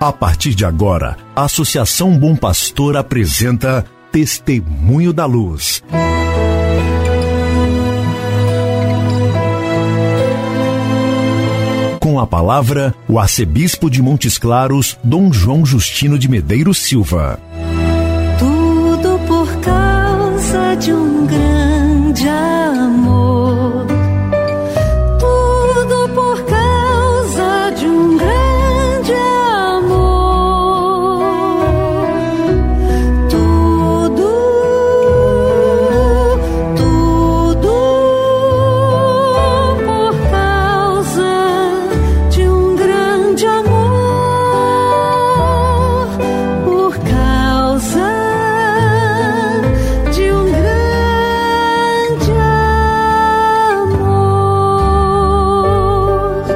A partir de agora, a Associação Bom Pastor apresenta Testemunho da Luz. Com a palavra, o arcebispo de Montes Claros, Dom João Justino de Medeiros Silva. Tudo por causa de um grande amor. Tudo por causa de um grande amor. Tudo por causa de um grande amor. Por causa de um grande amor.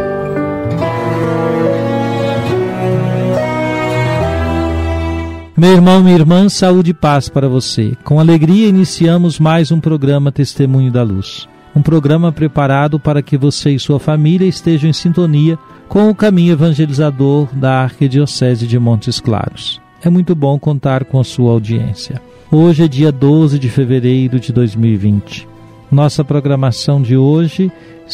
Meu irmão, minha irmã, saúde e paz para você. Com alegria iniciamos mais um programa Testemunho da Luz. Um programa preparado para que você e sua família estejam em sintonia com o caminho evangelizador da Arquidiocese de Montes Claros. É muito bom contar com a sua audiência. Hoje é dia 12 de fevereiro de 2020. Nossa programação de hoje,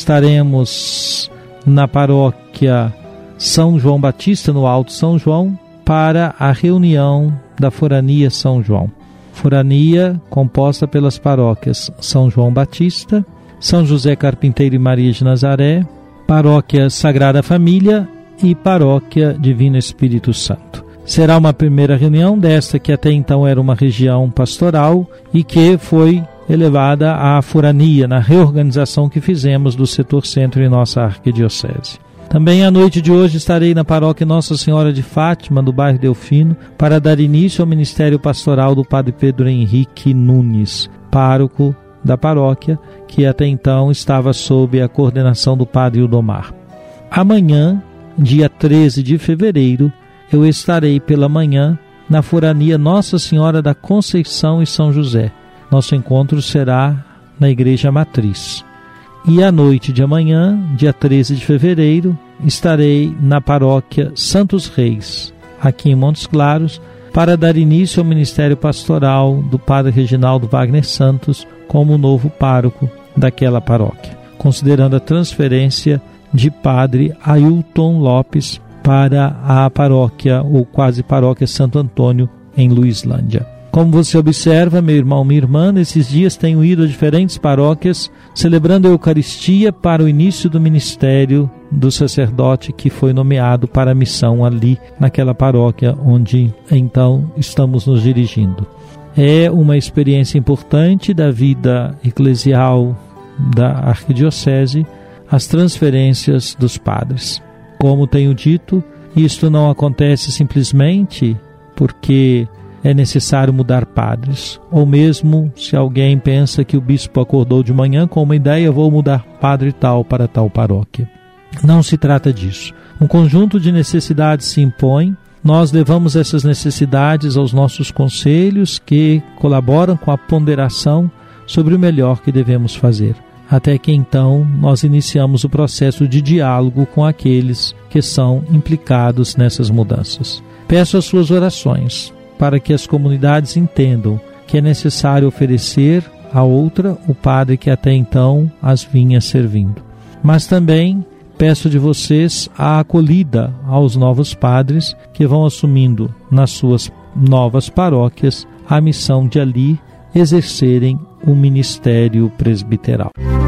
estaremos na paróquia São João Batista, no Alto São João, para a reunião da Forania São João. Forania composta pelas paróquias São João Batista, São José Carpinteiro e Maria de Nazaré, Paróquia Sagrada Família e Paróquia Divino Espírito Santo. Será uma primeira reunião desta que até então era uma região pastoral e que foi elevada à Forania na reorganização que fizemos do setor centro em nossa arquidiocese. Também à noite de hoje estarei na paróquia Nossa Senhora de Fátima, do bairro Delfino, para dar início ao ministério pastoral do Padre Pedro Henrique Nunes, pároco da paróquia, que até então estava sob a coordenação do Padre Ildomar. Amanhã, dia 13 de fevereiro, eu estarei pela manhã na Forania Nossa Senhora da Conceição e São José. Nosso encontro será na Igreja Matriz. E à noite de amanhã, dia 13 de fevereiro, estarei na paróquia Santos Reis, aqui em Montes Claros, para dar início ao ministério pastoral do Padre Reginaldo Wagner Santos como novo pároco daquela paróquia, considerando a transferência de Padre Ailton Lopes para a paróquia ou quase paróquia Santo Antônio, em Luislândia. Como você observa, meu irmão, minha irmã, nesses dias tenho ido a diferentes paróquias celebrando a Eucaristia para o início do ministério do sacerdote que foi nomeado para a missão ali naquela paróquia onde então estamos nos dirigindo. É uma experiência importante da vida eclesial da arquidiocese, as transferências dos padres. Como tenho dito, isto não acontece simplesmente porque é necessário mudar padres, ou mesmo se alguém pensa que o bispo acordou de manhã com uma ideia, vou mudar padre tal para tal paróquia. Não se trata disso. Um conjunto de necessidades se impõe, nós levamos essas necessidades aos nossos conselhos que colaboram com a ponderação sobre o melhor que devemos fazer. Até que então nós iniciamos o processo de diálogo com aqueles que são implicados nessas mudanças. Peço as suas orações para que as comunidades entendam que é necessário oferecer a outra o padre que até então as vinha servindo. Mas também peço de vocês a acolhida aos novos padres que vão assumindo nas suas novas paróquias a missão de ali exercerem o ministério presbiteral.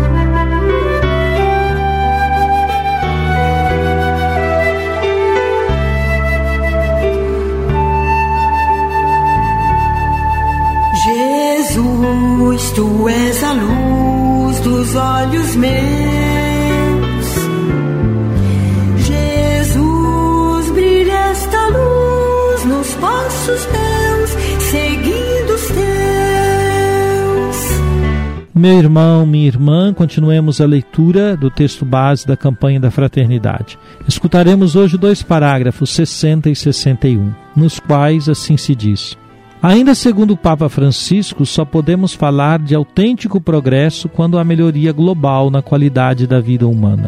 Jesus, tu és a luz dos olhos meus. Jesus, brilha esta luz nos passos teus, seguindo os teus. Meu irmão, minha irmã, continuemos a leitura do texto base da campanha da fraternidade. Escutaremos hoje 2 parágrafos, 60 e 61, nos quais assim se diz: ainda segundo o Papa Francisco, só podemos falar de autêntico progresso quando há melhoria global na qualidade da vida humana.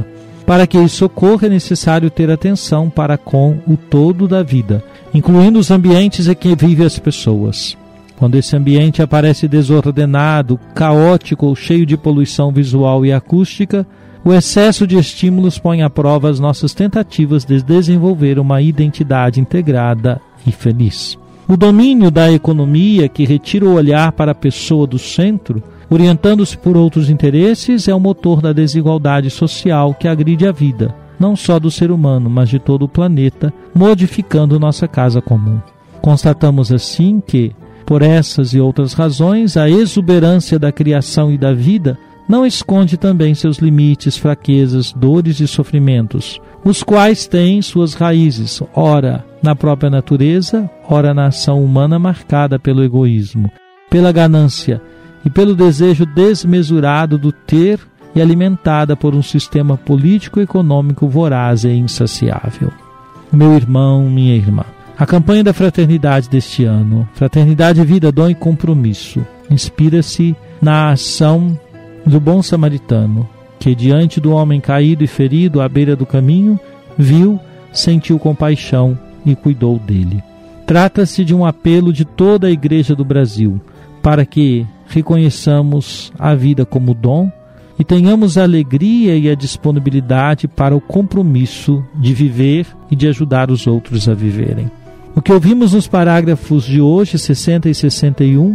Para que isso ocorra, é necessário ter atenção para com o todo da vida, incluindo os ambientes em que vivem as pessoas. Quando esse ambiente aparece desordenado, caótico ou cheio de poluição visual e acústica, o excesso de estímulos põe à prova as nossas tentativas de desenvolver uma identidade integrada e feliz. O domínio da economia, que retira o olhar para a pessoa do centro, orientando-se por outros interesses, é o motor da desigualdade social que agride a vida, não só do ser humano, mas de todo o planeta, modificando nossa casa comum. Constatamos assim que, por essas e outras razões, a exuberância da criação e da vida não esconde também seus limites, fraquezas, dores e sofrimentos, os quais têm suas raízes, ora na própria natureza, ora na ação humana marcada pelo egoísmo, pela ganância e pelo desejo desmesurado do ter e alimentada por um sistema político-econômico voraz e insaciável. Meu irmão, minha irmã, a campanha da fraternidade deste ano, Fraternidade, Vida, Dom e Compromisso, inspira-se na ação do bom samaritano, que diante do homem caído e ferido à beira do caminho, viu, sentiu compaixão e cuidou dele. Trata-se de um apelo de toda a Igreja do Brasil, para que reconheçamos a vida como dom e tenhamos a alegria e a disponibilidade para o compromisso de viver e de ajudar os outros a viverem. O que ouvimos nos parágrafos de hoje, 60 e 61,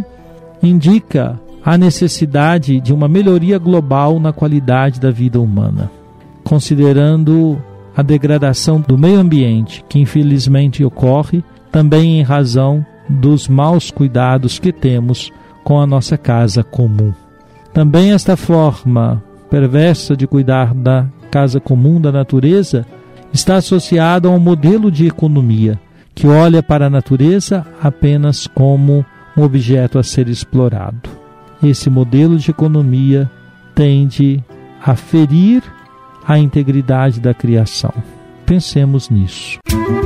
indica a necessidade de uma melhoria global na qualidade da vida humana, considerando a degradação do meio ambiente, que infelizmente ocorre também em razão dos maus cuidados que temos com a nossa casa comum. Também esta forma perversa de cuidar da casa comum da natureza está associada a um modelo de economia que olha para a natureza apenas como um objeto a ser explorado. Esse modelo de economia tende a ferir a integridade da criação. Pensemos nisso.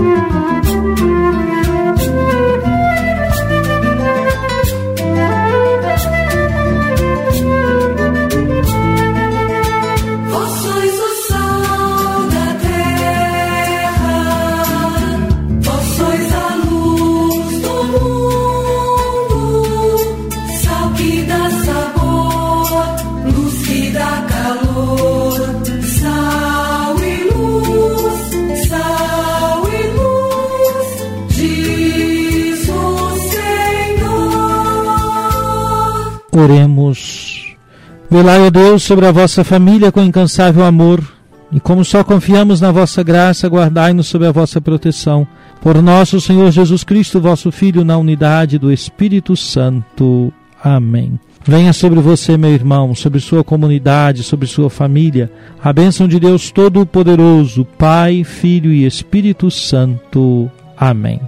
Oremos. Velai, ó Deus, sobre a vossa família com incansável amor, e como só confiamos na vossa graça, guardai-nos sob a vossa proteção. Por nosso Senhor Jesus Cristo, vosso Filho, na unidade do Espírito Santo. Amém. Venha sobre você, meu irmão, sobre sua comunidade, sobre sua família, a bênção de Deus Todo-Poderoso, Pai, Filho e Espírito Santo. Amém.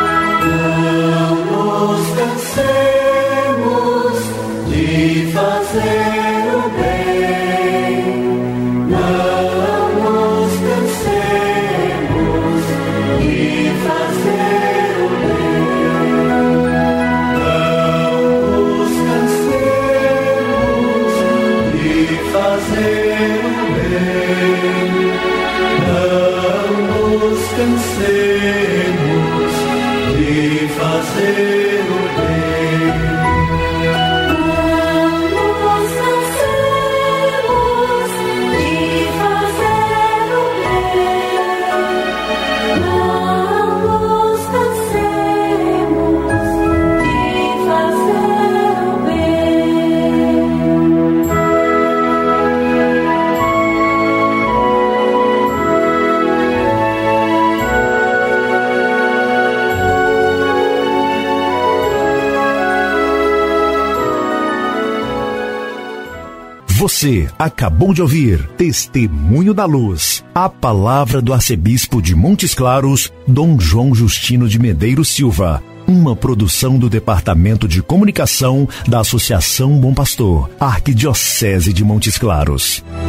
Fazer o bem, não nos cansemos de fazer o bem, não nos cansemos de fazer o bem, não nos cansemos de fazer o bem. Você acabou de ouvir Testemunho da Luz, a palavra do arcebispo de Montes Claros, Dom João Justino de Medeiros Silva, uma produção do Departamento de Comunicação da Associação Bom Pastor, Arquidiocese de Montes Claros.